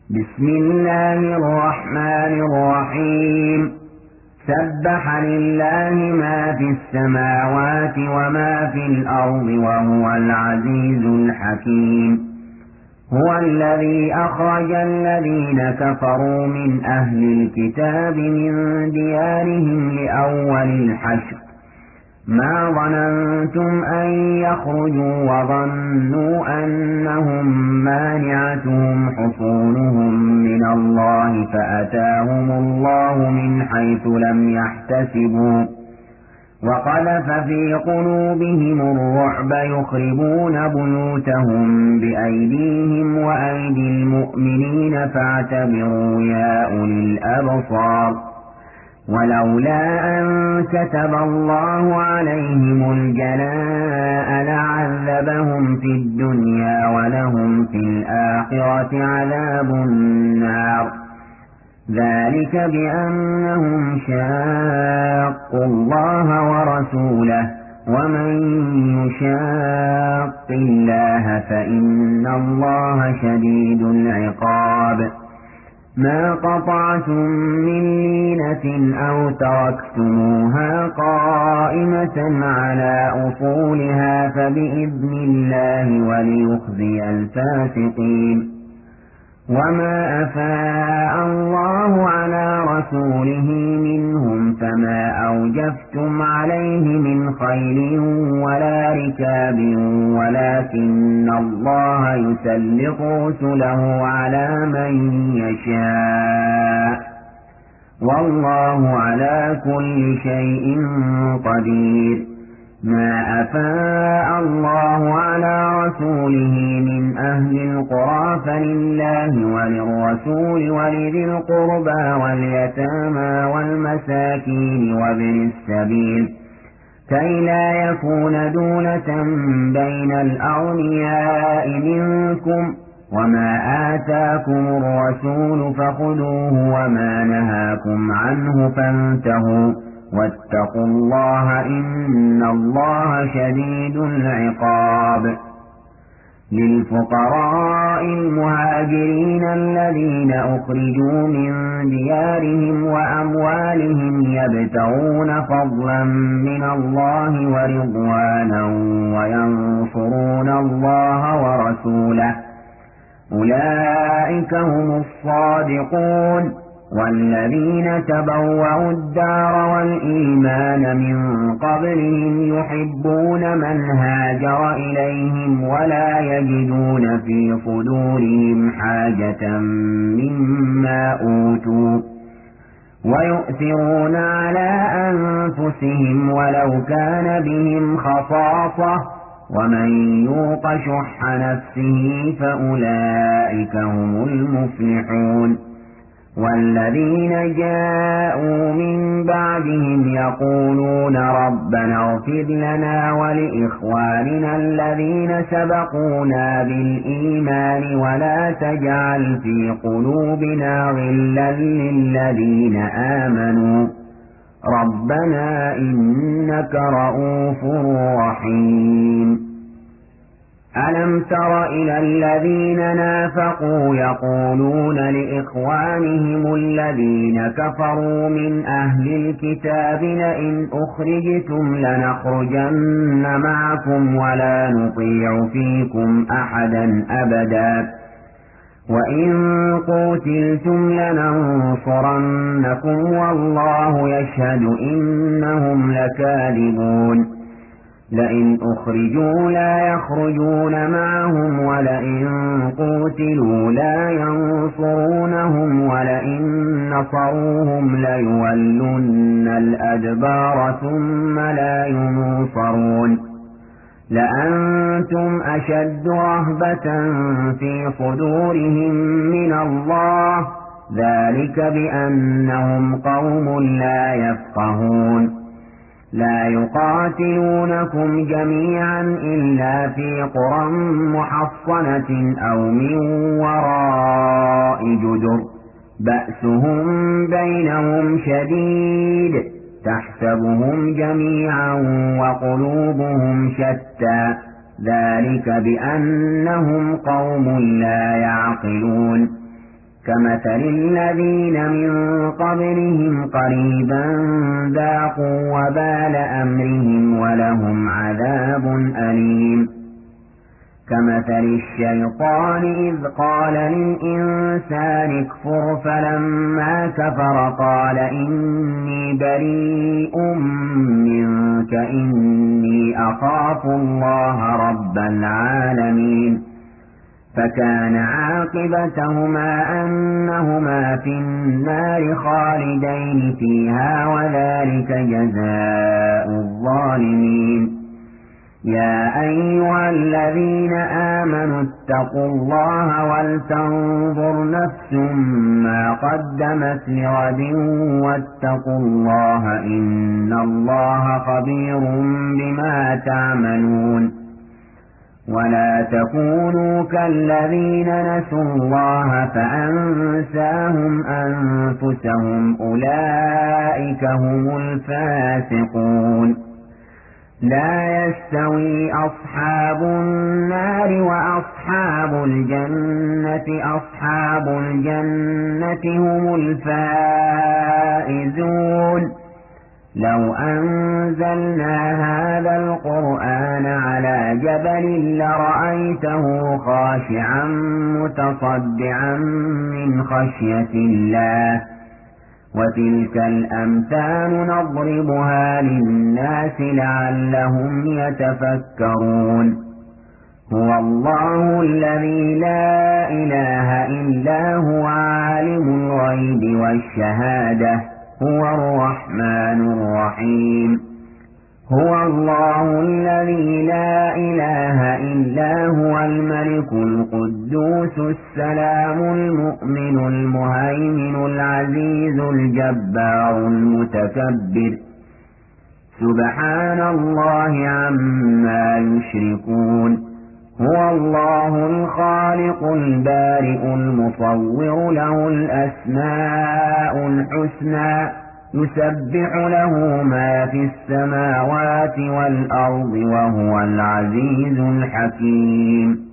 بسم الله الرحمن الرحيم. سبح لله ما في السماوات وما في الأرض وهو العزيز الحكيم. هو الذي أخرج الذين كفروا من أهل الكتاب من ديارهم لأول الحشر ما ظننتم أن يخرجوا وظنوا أنهم مانعتهم حصونهم من الله فأتاهم الله من حيث لم يحتسبوا وقذف في قلوبهم الرعب يخربون بيوتهم بأيديهم وأيدي المؤمنين فاعتبروا يا أولي الأبصار. ولولا أن كتب الله عليهم الجلاء لعذبهم في الدنيا ولهم في الآخرة عذاب النار. ذلك بأنهم شاقوا الله ورسوله ومن يشاق الله فإن الله شديد العقاب. ما قطعتم من لينة أو تركتموها قائمة على أصولها فبإذن الله وليخزي الفاسقين. وما أفاء الله على رسوله منهم فما أوجفتم عليه من خيل ولا ركاب ولكن الله يسلط رسله على من يشاء والله على كل شيء قدير. ما أفاء الله على رسوله من أهل القرى فلله وللرسول ولذي القربى واليتامى والمساكين وابن السبيل كي لا يكون دولة بين الأغنياء منكم. وما آتاكم الرسول فخذوه وما نهاكم عنه فانتهوا واتقوا الله إن الله شديد العقاب. للفقراء المهاجرين الذين أخرجوا من ديارهم وأموالهم يبتغون فضلا من الله ورضوانا وينصرون الله ورسوله أولئك هم الصادقون. والذين تبوأوا الدار والإيمان من قبلهم يحبون من هاجر إليهم ولا يجدون في صدورهم حاجة مما أوتوا ويؤثرون على أنفسهم ولو كان بهم خصاصة ومن يوق شح نفسه فأولئك هم المفلحون. والذين جاءوا من بعدهم يقولون ربنا اغفر لنا ولإخواننا الذين سبقونا بالإيمان ولا تجعل في قلوبنا غلا للذين آمنوا ربنا إنك رؤوف رحيم. ألم تر إلى الذين نافقوا يقولون لإخوانهم الذين كفروا من أهل الكتاب لئن أخرجتم لنخرجن معكم ولا نطيع فيكم أحدا أبدا وإن قتلتم لننصرنكم والله يشهد إنهم لكاذبون. لئن أخرجوا لا يخرجون معهم ولئن قتلوا لا ينصرونهم ولئن نصروهم ليولن الأدبار ثم لا ينصرون. لأنتم أشد رهبة في صدورهم من الله ذلك بأنهم قوم لا يفقهون. لا يقاتلونكم جميعا إلا في قرى محصنة أو من وراء جدر بأسهم بينهم شديد تحسبهم جميعا وقلوبهم شتى ذلك بأنهم قوم لا يعقلون. كمثل الذين من قبلهم قريبا ذاقوا وبال أمرهم ولهم عذاب أليم كمثل الشيطان إذ قال للإنسان اكفر فلما كفر قال إني بريء منك إني أخاف الله رب العالمين فكان عاقبتهما أنهما في النار خالدين فيها وذلك جزاء الظالمين يا أيها الذين آمنوا اتقوا الله ولتنظر نفس ما قدمت لغد واتقوا الله إن الله خبير بما تعملون ولا تكونوا كالذين نسوا الله فأنساهم أنفسهم أولئك هم الفاسقون لا يستوي أصحاب النار وأصحاب الجنة أصحاب الجنة هم الفائزون لو أنزلنا هذا القرآن على جبل لرأيته خاشعا متصدعا من خشية الله وتلك الأمثال نضربها للناس لعلهم يتفكرون هو الله الذي لا إله إلا هو عالم الغيب والشهادة هو الرحمن الرحيم هو الله الذي لا إله إلا هو الملك القدوس السلام المؤمن المهيمن العزيز الجبار المتكبر سبحان الله عما يشركون هو الله الخالق البارئ المصور له الأسماء الحسنى يسبح له ما في السماوات والأرض وهو العزيز الحكيم